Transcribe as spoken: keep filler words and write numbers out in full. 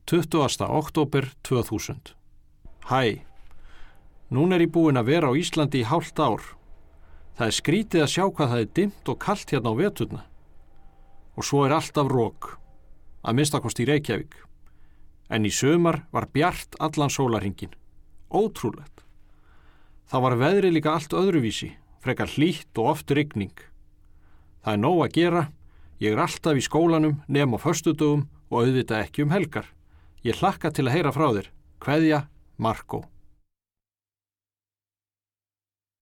tuttugasta október tvö þúsund. Hæ, núna er ég búinn að vera á Íslandi í hálft ár. Það er skrítið að sjá hvað það er dimmt og kalt hérna á veturna. Og svo er alltaf rok, að minnstakosti í Reykjavík. En í sumar var bjart allan sólarhringinn. Ótrúlegt. Það var veðrið líka allt öðruvísi, frekar hlýtt og oft rigning. Það er nóg að gera. Ég er alltaf í skólanum nema á föstudögum og auðvitað ekki um helgar. Ég hlakka til að heyra frá þér. Kveðja, Markó.